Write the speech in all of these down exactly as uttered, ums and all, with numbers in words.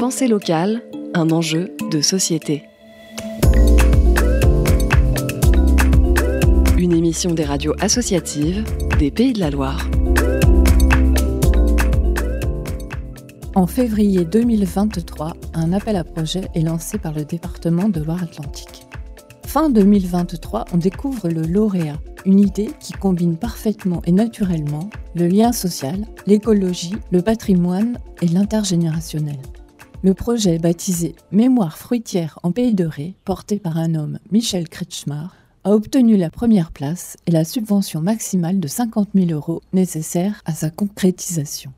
Pensée locale, un enjeu de société. Une émission des radios associatives des Pays de la Loire. En février deux mille vingt-trois, un appel à projet est lancé par le département de Loire-Atlantique. Fin deux mille vingt-trois, on découvre le lauréat, une idée qui combine parfaitement et naturellement le lien social, l'écologie, le patrimoine et l'intergénérationnel. Le projet baptisé Mémoire fruitière en Pays de Ré, porté par un homme, Michel Kretschmar, a obtenu la première place et la subvention maximale de cinquante mille euros nécessaire à sa concrétisation.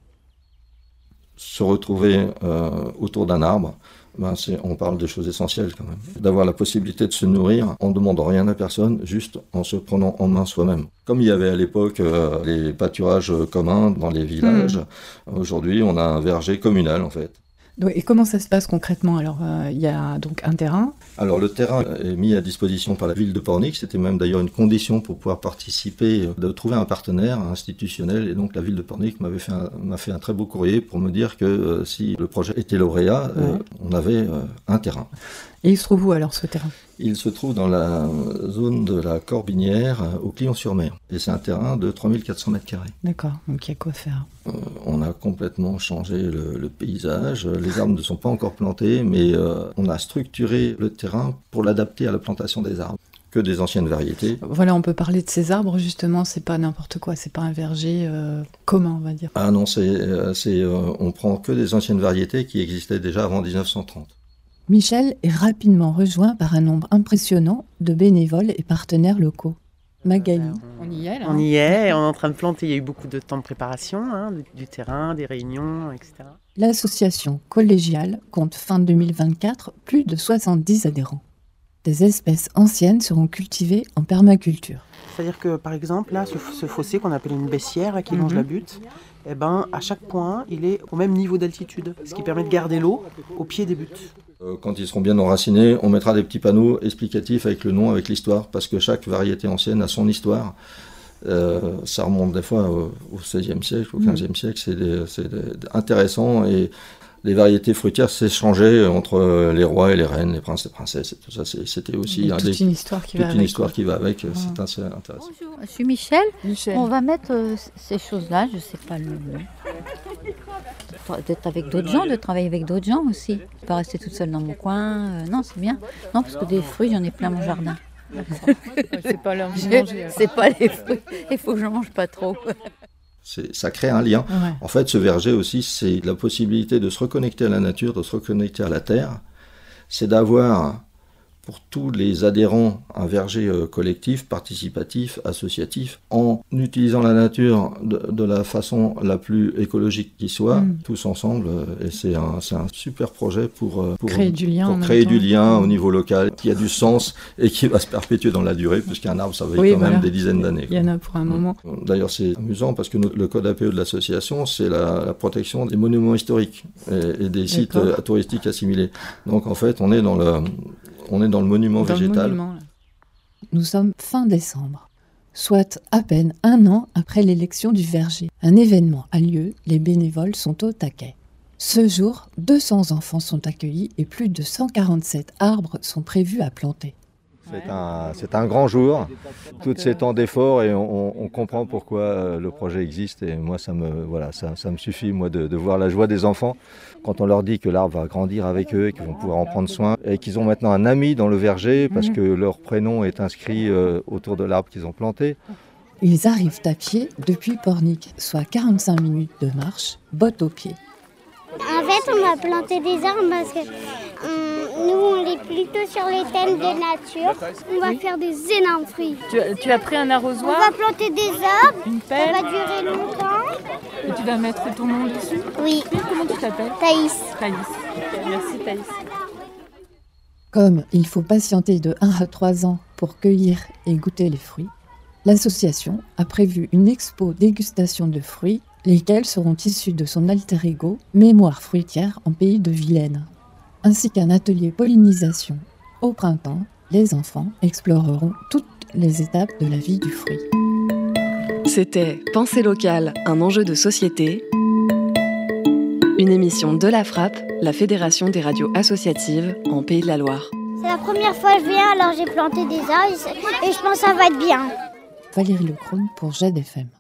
Se retrouver euh, autour d'un arbre, ben c'est, on parle de choses essentielles quand même. D'avoir la possibilité de se nourrir en ne demandant rien à personne, juste en se prenant en main soi-même. Comme il y avait à l'époque euh, les pâturages communs dans les villages, mmh. Aujourd'hui on a un verger communal en fait. Et comment ça se passe concrètement? Alors, il euh, y a donc un terrain. Alors, le terrain est mis à disposition par la ville de Pornic. C'était même d'ailleurs une condition pour pouvoir participer, de trouver un partenaire institutionnel. Et donc, la ville de Pornic m'avait fait un, m'a fait un très beau courrier pour me dire que euh, si le projet était lauréat, ouais. euh, on avait euh, un terrain. Et il se trouve où alors ce terrain? Il se trouve dans la zone de la Corbinière, au Clion-sur-Mer. Et c'est un terrain de trois mille quatre cents mètres carrés. D'accord, donc il y a quoi faire. Euh, on a complètement changé le, le paysage. Les arbres ne sont pas encore plantés, mais euh, on a structuré le terrain pour l'adapter à la plantation des arbres. Que des anciennes variétés. Voilà, on peut parler de ces arbres justement, c'est pas n'importe quoi, c'est pas un verger euh, commun, on va dire. Ah non, c'est, c'est, euh, on prend que des anciennes variétés qui existaient déjà avant dix-neuf cent trente. Michel est rapidement rejoint par un nombre impressionnant de bénévoles et partenaires locaux. Magali. On y est là. On y est, on est en train de planter, il y a eu beaucoup de temps de préparation, hein, du, du terrain, des réunions, et cetera. L'association collégiale compte fin deux mille vingt-quatre plus de soixante-dix adhérents. Des espèces anciennes seront cultivées en permaculture. C'est-à-dire que par exemple, là, ce, ce fossé qu'on appelle une baissière qui longe mm-hmm. la butte, eh ben, à chaque point, il est au même niveau d'altitude, ce qui permet de garder l'eau au pied des buttes. Quand ils seront bien enracinés, on mettra des petits panneaux explicatifs avec le nom, avec l'histoire, parce que chaque variété ancienne a son histoire. Euh, ça remonte des fois au, au seizième siècle, au quinzième siècle, c'est, des, c'est des, intéressant. Et les variétés fruitières s'échangeaient entre les rois et les reines, les princes et les princesses, et tout ça. C'est, c'était aussi un toute des, une histoire qui toute va une avec. Histoire qui va avec, ouais. C'est assez intéressant. Bonjour, je suis Michel. Michel. On va mettre euh, ces choses-là, je ne sais pas le nom. D'être avec d'autres gens, de travailler avec d'autres gens aussi. Pas rester toute seule dans mon coin. Euh, non, c'est bien. Non, parce que des fruits, j'en ai plein mon jardin. C'est pas l'heure de manger. Alors. C'est pas les fruits. Il faut que je ne mange pas trop. C'est, ça crée un lien. Ouais. En fait, ce verger aussi, c'est la possibilité de se reconnecter à la nature, de se reconnecter à la terre. C'est d'avoir, pour tous les adhérents, un verger euh, collectif, participatif, associatif, en utilisant la nature de, de la façon la plus écologique qui soit, mmh. tous ensemble. Euh, et c'est un, c'est un super projet pour, euh, pour créer, du lien, pour créer du lien au niveau local, qui a du sens et qui va se perpétuer dans la durée, puisqu'un arbre, ça va oui, quand voilà. même des dizaines d'années. Il y en a pour un mmh. moment. D'ailleurs, c'est amusant parce que nous, le code A P E de l'association, c'est la, la protection des monuments historiques et, et des sites euh, touristiques assimilés. Donc en fait, on est dans le... On est dans le monument dans végétal. Le monument, Nous sommes fin décembre, soit à peine un an après l'élection du verger. Un événement a lieu, les bénévoles sont au taquet. Ce jour, deux cents enfants sont accueillis et plus de cent quarante-sept arbres sont prévus à planter. C'est un, c'est un grand jour, tous ces temps d'efforts et on, on comprend pourquoi le projet existe et moi ça me, voilà, ça, ça me suffit moi de, de voir la joie des enfants quand on leur dit que l'arbre va grandir avec eux et qu'ils vont pouvoir en prendre soin et qu'ils ont maintenant un ami dans le verger parce que leur prénom est inscrit euh, autour de l'arbre qu'ils ont planté. Ils arrivent à pied depuis Pornic, soit quarante-cinq minutes de marche, bottes aux pieds. En fait, on a planté des arbres parce que hum, nous, on est plutôt sur les thèmes de nature. On va oui. faire des énormes fruits. Tu, tu as pris un arrosoir? On va planter des arbres. Une pelle. Ça va durer longtemps. Et tu vas mettre ton nom dessus? Oui. Et comment tu t'appelles? Thaïs. Thaïs. Merci Thaïs. Comme il faut patienter de un à trois ans pour cueillir et goûter les fruits, l'association a prévu une expo dégustation de fruits, lesquels seront issus de son alter ego Mémoire fruitière en Pays de Vilaine, ainsi qu'un atelier pollinisation. Au printemps, les enfants exploreront toutes les étapes de la vie du fruit. C'était Pensée locale, un enjeu de société. Une émission de la Frappe, la Fédération des radios associatives en Pays de la Loire. C'est la première fois que je viens, alors j'ai planté des arbres et je pense que ça va être bien. Valérie Lecrone pour J E D F M.